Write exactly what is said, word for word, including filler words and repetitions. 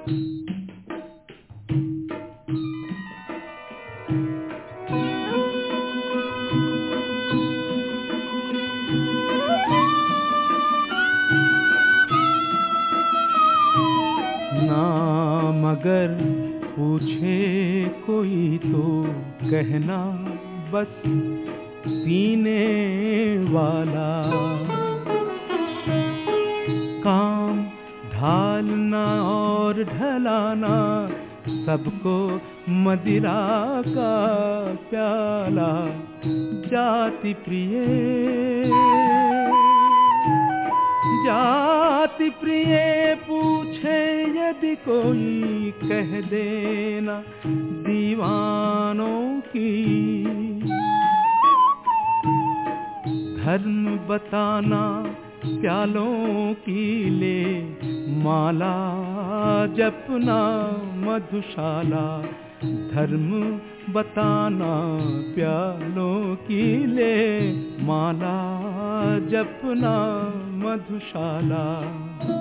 नाम अगर पूछे कोई तो कहना बस पीने वाला, काम ढालना और ढलाना सबको मदिरा का प्याला। जाति प्रिय जाति प्रिय पूछे यदि कोई कह देना दीवानों की, धर्म बताना प्यालों की ले माला जपना मधुशाला। धर्म बताना प्यालों की ले माला जपना मधुशाला।